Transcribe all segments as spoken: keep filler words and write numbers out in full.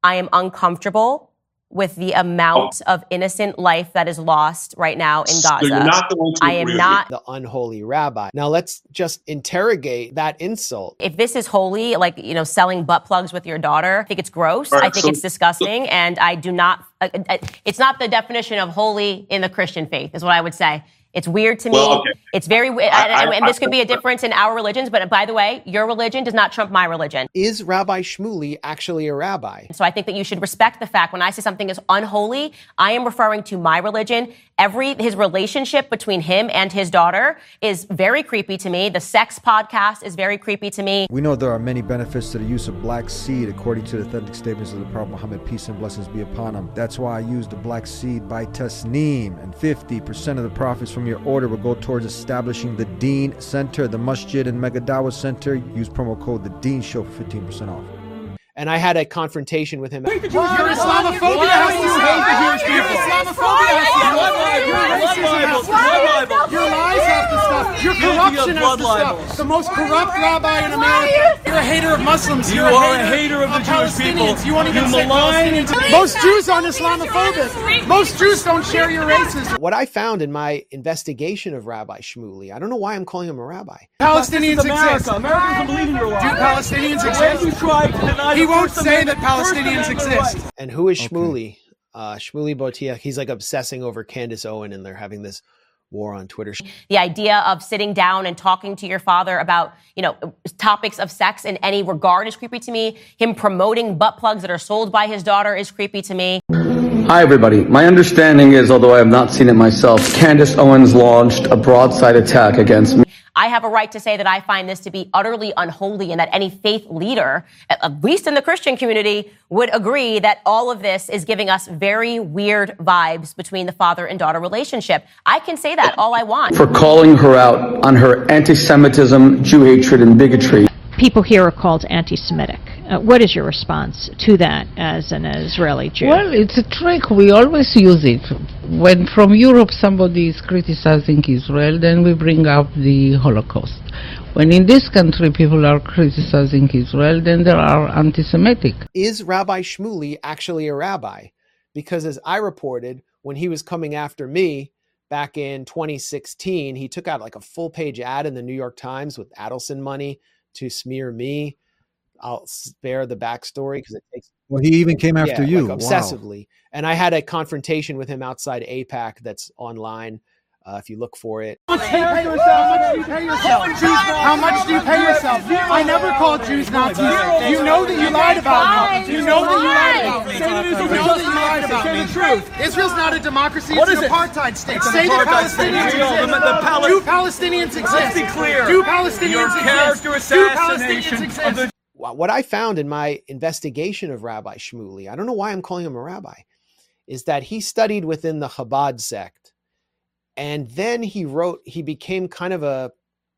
I am uncomfortable with the amount oh. of innocent life that is lost right now in Gaza. So you're not the one to I am not the unholy rabbi. Now let's just interrogate that insult. If this is holy, like, you know, selling butt plugs with your daughter, I think it's gross. Right, I think so, it's disgusting. So, and I do not, uh, it's not the definition of holy in the Christian faith is what I would say. It's weird to me. Well, okay. It's very weird. And, and this could be a difference in our religions. But by the way, your religion does not trump my religion. Is Rabbi Shmuley actually a rabbi? So I think that you should respect the fact when I say something is unholy, I am referring to my religion. Every his relationship between him and his daughter is very creepy to me. The sex podcast is very creepy to me. We know there are many benefits to the use of black seed according to the authentic statements of the Prophet Muhammad, peace and blessings be upon him. That's why I use the black seed by Tasneem, and fifty percent of the profits from your order will go towards establishing the Deen Center, the Masjid and Mega Dawah Center. Use promo code the Deen Show for fifteen percent off. And I had a confrontation with him. Your Islamophobia has to hate the Jewish people. Islamophobia has to stop. Your lies have to stop. Your corruption has to stop. The most corrupt rabbi in America. You're a hater of Muslims. You are a hater of the Jewish people. You won't even say Palestinians. Most Jews aren't Islamophobic. Most Jews don't share your racism. What I found in my investigation of Rabbi Shmuley, I don't know why I'm calling him a rabbi. Palestinians exist. Americans don't believe in your lies. Do Palestinians exist? You try to deny He won't say that Palestinians exist. And who is Shmuley? Okay. Uh, Shmuley Boteach. He's like obsessing over Candace Owen, and they're having this war on Twitter. The idea of sitting down and talking to your father about, you know, topics of sex in any regard is creepy to me. Him promoting butt plugs that are sold by his daughter is creepy to me. Hi, everybody. My understanding is, although I have not seen it myself, Candace Owens launched a broadside attack against me. I have a right to say that I find this to be utterly unholy and that any faith leader, at least in the Christian community, would agree that all of this is giving us very weird vibes between the father and daughter relationship. I can say that all I want. For calling her out on her anti-Semitism, Jew hatred, and bigotry. People here are called anti-Semitic. Uh, what is your response to that as an Israeli Jew? Well, it's a trick. We always use it. When from Europe somebody is criticizing Israel, then we bring up the Holocaust. When in this country people are criticizing Israel, then they are anti-Semitic. Is Rabbi Shmuley actually a rabbi? Because as I reported, when he was coming after me back in twenty sixteen, he took out like a full-page ad in the New York Times with Adelson money to smear me. I'll spare the backstory because it takes. Well, he even came after yeah, you like obsessively. Wow. And I had a confrontation with him outside AIPAC that's online. Uh, if you look for it. How much do you pay yourself? How much do you pay yourself? I never called Jews Nazis. You know that you lied about me. You know that you lied about me. You know that you lied about me. Say the truth. Israel's not a democracy. It's an apartheid state. Say that Palestinians exist. Do Palestinians exist? Let's be clear. Do Palestinians exist? Your character assassination of the. What I found in my investigation of Rabbi Shmuley, I don't know why I'm calling him a rabbi, is that he studied within the Chabad sect. And then he wrote, he became kind of a,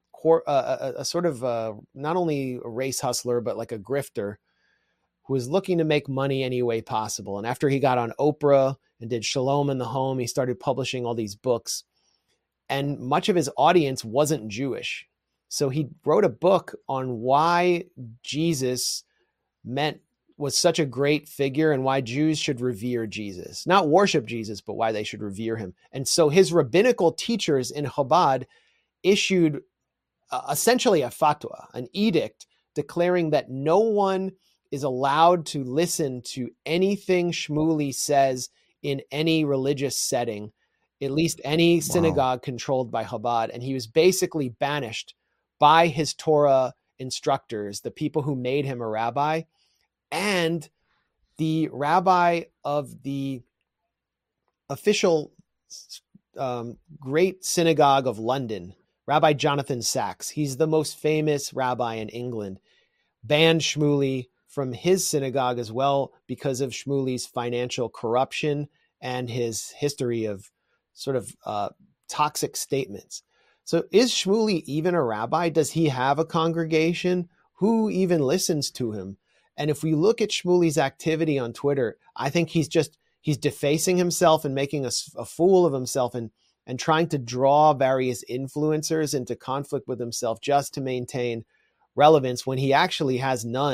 a, a, a sort of a, not only a race hustler, but like a grifter who was looking to make money any way possible. And after he got on Oprah and did Shalom in the Home, he started publishing all these books. And much of his audience wasn't Jewish. So he wrote a book on why Jesus meant was such a great figure and why Jews should revere Jesus, not worship Jesus, but why they should revere him. And so his rabbinical teachers in Chabad issued uh, essentially a fatwa, an edict declaring that no one is allowed to listen to anything Shmuley says in any religious setting, at least any synagogue wow. controlled by Chabad. And he was basically banished by his Torah instructors, the people who made him a rabbi, and the rabbi of the official um, great synagogue of London, Rabbi Jonathan Sacks. He's the most famous rabbi in England, banned Shmuley from his synagogue as well because of Shmuley's financial corruption and his history of sort of uh, toxic statements. So is Shmuley even a rabbi? Does he have a congregation? Who even listens to him? And if we look at Shmuley's activity on Twitter, I think he's just, he's defacing himself and making a, a fool of himself and, and trying to draw various influencers into conflict with himself just to maintain relevance when he actually has none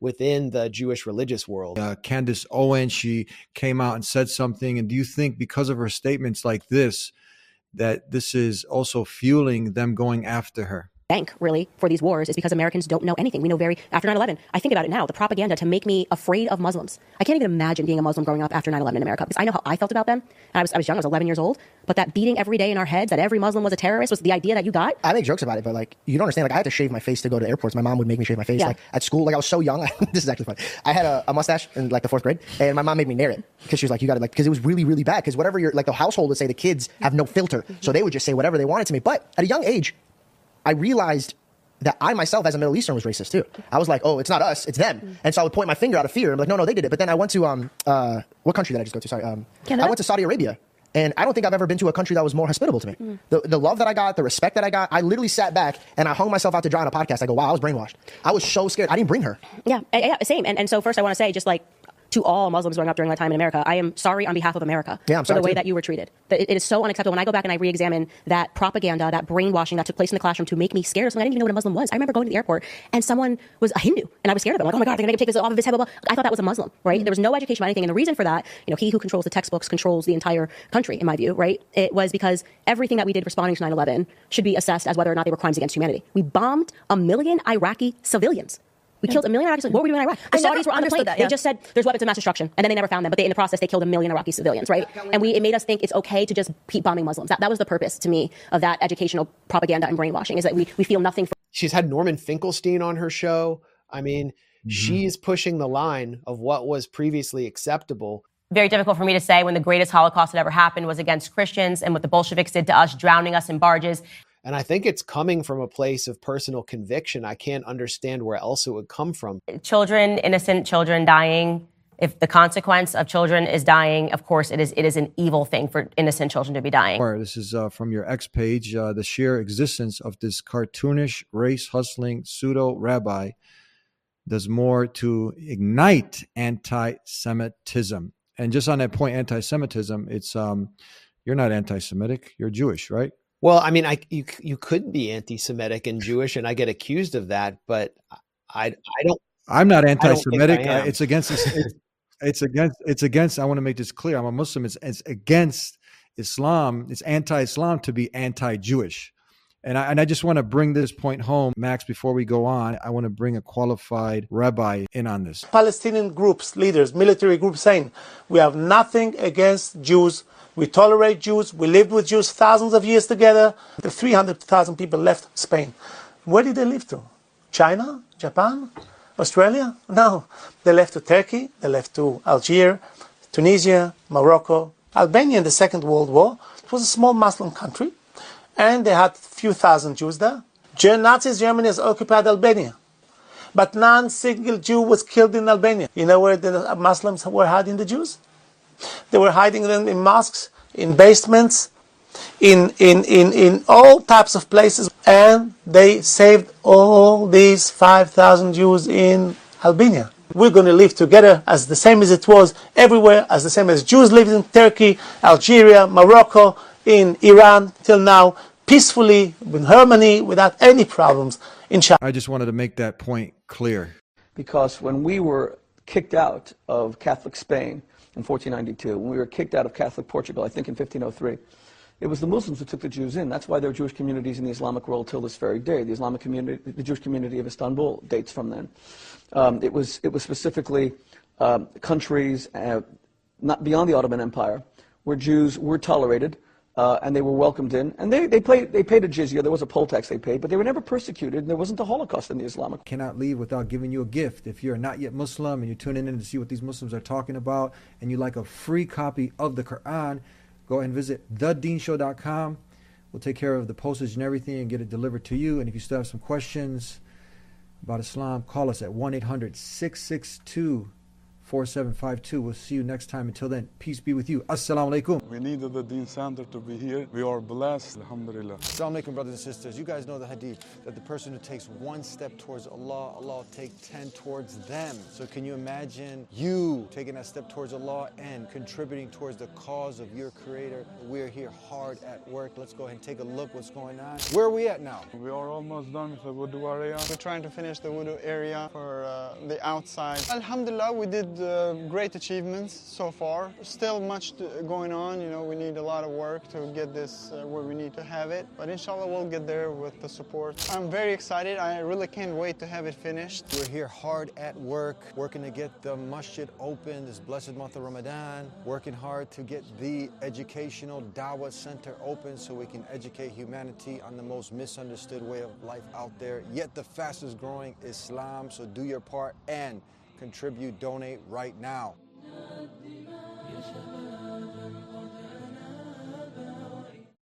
within the Jewish religious world. Uh, Candace Owens, she came out and said something. And do you think because of her statements like this, that this is also fueling them going after her? Bank really for these wars is because Americans don't know anything. We know very after nine eleven. I think about it now, the propaganda to make me afraid of Muslims. I can't even imagine being a Muslim growing up after nine eleven in America, because I know how I felt about them. And I was I was young, I was eleven years old, but that beating every day in our heads that every Muslim was a terrorist was the idea that you got. I make jokes about it, but like you don't understand. Like I had to shave my face to go to airports. My mom would make me shave my face. Yeah. Like at school, like I was so young. This is actually funny. I had a, a mustache in like the fourth grade, and my mom made me nair it because she was like, you got to like, because it was really really bad. Because whatever you're like, the household would say the kids have no filter, mm-hmm. so they would just say whatever they wanted to me. But at a young age, I realized that I myself as a Middle Eastern was racist too. I was like, oh, it's not us, it's them. Mm-hmm. And so I would point my finger out of fear. I'm like, no, no, they did it. But then I went to, um, uh, what country did I just go to? Sorry. Um, I went to Saudi Arabia. And I don't think I've ever been to a country that was more hospitable to me. Mm. The, the love that I got, the respect that I got, I literally sat back and I hung myself out to dry on a podcast. I go, wow, I was brainwashed. I was so scared. I didn't bring her. Yeah, yeah, same. And, and so first I want to say just like, to all Muslims growing up during my time in America, I am sorry on behalf of America yeah, I'm for the way too. that you were treated. It, it is so unacceptable. When I go back and I re-examine that propaganda, that brainwashing that took place in the classroom to make me scared of someone, I didn't even know what a Muslim was. I remember going to the airport and someone was a Hindu and I was scared of them. Like, oh my God, they're going to make him take this off of his head. Blah, blah. I thought that was a Muslim, right? Mm-hmm. There was no education about anything. And the reason for that, you know, he who controls the textbooks controls the entire country, in my view, right? It was because everything that we did responding to nine eleven should be assessed as whether or not they were crimes against humanity. We bombed a million Iraqi civilians. We killed a million Iraqis. What were we doing in Iraq? The Saudis were on the plane. That, yeah. They just said there's weapons of mass destruction, and then they never found them. But they, in the process, they killed a million Iraqi civilians, right? And we it made us think it's okay to just keep bombing Muslims. That, that was the purpose to me of that educational propaganda and brainwashing, is that we, we feel nothing. For- She's had Norman Finkelstein on her show. I mean, mm-hmm. she's pushing the line of what was previously acceptable. Very difficult for me to say when the greatest Holocaust that ever happened was against Christians and what the Bolsheviks did to us, drowning us in barges. And I think it's coming from a place of personal conviction. I can't understand where else it would come from. Children, innocent children dying. If the consequence of children is dying, of course, it is it is an evil thing for innocent children to be dying. This is uh, from your X page. Uh, the sheer existence of this cartoonish, race-hustling pseudo-rabbi does more to ignite anti-Semitism. And just on that point, anti-Semitism, it's um, you're not anti-Semitic. You're Jewish, right? Well, I mean, I you you could be anti-Semitic and Jewish, and I get accused of that, but I I don't. I'm not anti-Semitic. I I it's against it's, it's against it's against. I want to make this clear. I'm a Muslim. It's, it's against Islam. It's anti-Islam to be anti-Jewish, and I and I just want to bring this point home, Max. Before we go on, I want to bring a qualified rabbi in on this. Palestinian groups, leaders, military groups saying we have nothing against Jews. We tolerate Jews. We lived with Jews thousands of years together. The three hundred thousand people left Spain. Where did they leave to? China? Japan? Australia? No. They left to Turkey. They left to Algeria, Tunisia, Morocco, Albania in the Second World War. It was a small Muslim country. And they had a few thousand Jews there. Nazis Germany has occupied Albania. But not a single Jew was killed in Albania. You know where the Muslims were hiding the Jews? They were hiding them in mosques, in basements, in, in, in, in all types of places. And they saved all these five thousand Jews in Albania. We're going to live together as the same as it was everywhere, as the same as Jews lived in Turkey, Algeria, Morocco, in Iran till now, peacefully, in harmony, without any problems in China. I just wanted to make that point clear. Because when we were kicked out of Catholic Spain, in fourteen ninety-two, when we were kicked out of Catholic Portugal, I think in fifteen oh three, it was the Muslims who took the Jews in. That's why there are Jewish communities in the Islamic world till this very day. The Islamic community, the Jewish community of Istanbul dates from then. Um, it was it was specifically um, countries uh, not beyond the Ottoman Empire where Jews were tolerated uh, and they were welcomed in. And they they paid they paid a jizya. There was a poll tax they paid, but they were never persecuted. And there wasn't a Holocaust in the Islamic. Cannot leave without giving you a gift. If you're not yet Muslim and you're tuning in to see what these Muslims are talking about, and you like a free copy of the Quran, go ahead and visit the dean show dot com. We'll take care of the postage and everything and get it delivered to you. And if you still have some questions about Islam, call us at one eight hundred six six two four seven five two. We'll see you next time. Until then, peace be with you. Assalamu alaikum. We needed the Deen Center to be here. We are blessed, alhamdulillah. Assalamu alaikum, brothers and sisters. You guys know the hadith that the person who takes one step towards Allah, Allah will take ten towards them. So can you imagine you taking that step towards Allah and contributing towards the cause of your Creator? We're here hard at work. Let's go ahead and take a look what's going on. Where are we at now? We are almost done with the wudu area. We're trying to finish the wudu area for uh, the outside. Alhamdulillah, we did uh, great achievements so far. Still much to, going on. You know, we need a lot of work to get this uh, where we need to have it. But inshallah, we'll get there with the support. I'm very excited. I really can't wait to have it finished. We're here hard at work, working to get the masjid open this blessed month of Ramadan, working hard to get the educational Dawah Center open so we can educate humanity on the most misunderstood way of life out there, yet the fastest growing Islam. So do your part and contribute, donate right now.